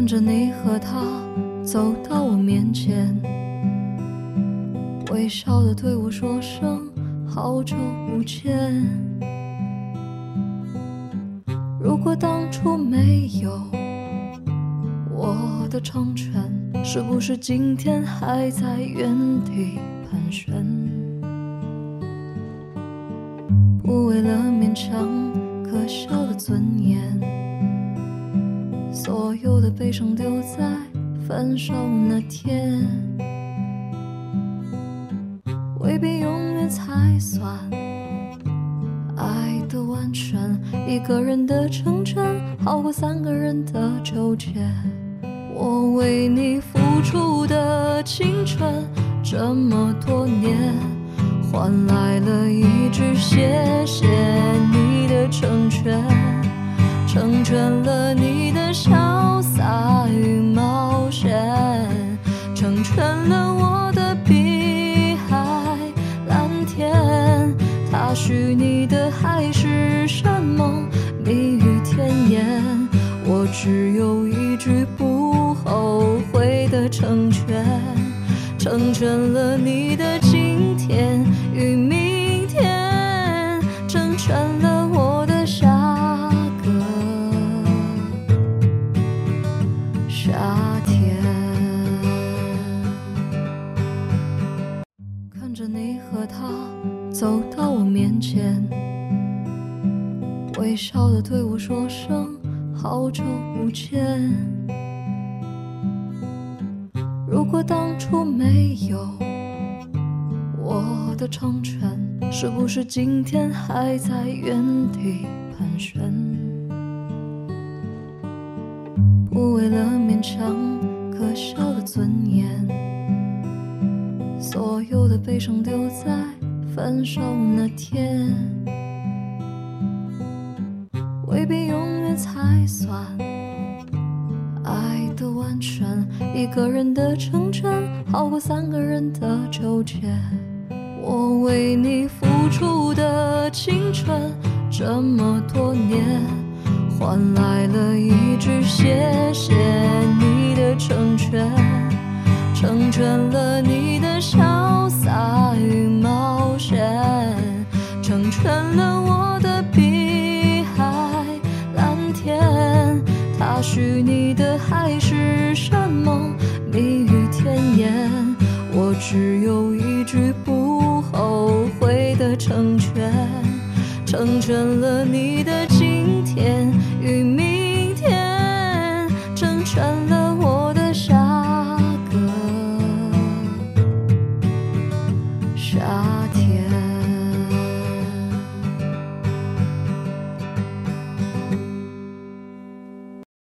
看着你和他走到我面前，微笑地对我说声好久不见。如果当初没有我的成全，是不是今天还在原地盘旋？不为了勉强可笑的尊严，所有的悲伤丢在分手那天。未必永远才算爱的完全，一个人的成全好过三个人的纠结。我为你付出的青春这么多年，换来了一句谢谢你的成全，成全了你的潇洒与冒险，成全了我的碧海蓝天。他许你的还是什么蜜语甜言？我只有一句不后悔的成全，成全了你的今天与明天，成全了我的下个夏天。看着你和他走到我面前，微笑地对我说声好久不见。如果当初没有我的成全，是不是今天还在原地盘旋？不为了勉强可笑的尊严，所有的悲伤丢在分手那天。未必永远才算爱的完全，一个人的成全好过三个人的纠结。我为你付出的青春这么多年，换来了一句谢谢你的成全，成全了你的潇洒与冒险，成全了我的碧海蓝天。他许你的还是什么蜜语甜言？我只有一句不后悔的成全，成全了你的今天与明天，成全了我的下个夏天。